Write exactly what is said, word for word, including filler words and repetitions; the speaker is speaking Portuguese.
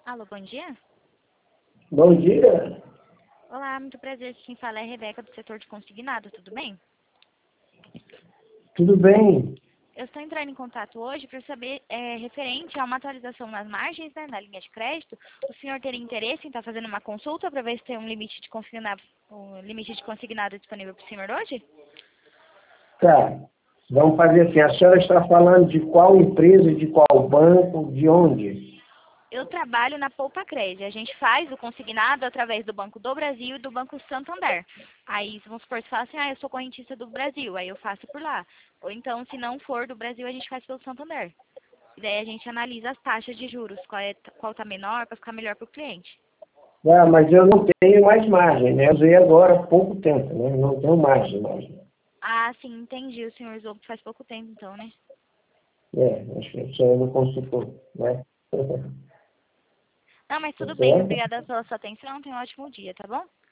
Alô, bom dia. Bom dia. Olá, muito prazer. Quem fala é a Rebeca, do setor de consignado, tudo bem? Tudo bem? Eu estou entrando em contato hoje para saber, é, referente a uma atualização nas margens, né, na linha de crédito, o senhor teria interesse em estar fazendo uma consulta para ver se tem um limite de consignado, um limite de consignado disponível para o senhor hoje? Tá. Vamos fazer assim. A senhora está falando de qual empresa, de qual banco, de onde? Eu trabalho na Poupa Crédito. A gente faz o consignado através do Banco do Brasil e do Banco Santander. Aí, vamos supor, você fala assim, ah, eu sou correntista do Brasil, aí eu faço por lá. Ou então, se não for do Brasil, a gente faz pelo Santander. E daí a gente analisa as taxas de juros, qual é, qual tá menor, para ficar melhor para o cliente. Ah, mas eu não tenho mais margem, né? Eu usei agora há pouco tempo, né? Não tenho margem mais. Ah, sim, entendi. O senhor usou faz pouco tempo, então, né? É, acho que você não consultou, né? Não, mas Tá tudo bem. certo? Obrigada pela sua atenção. Tenha um ótimo dia, tá bom?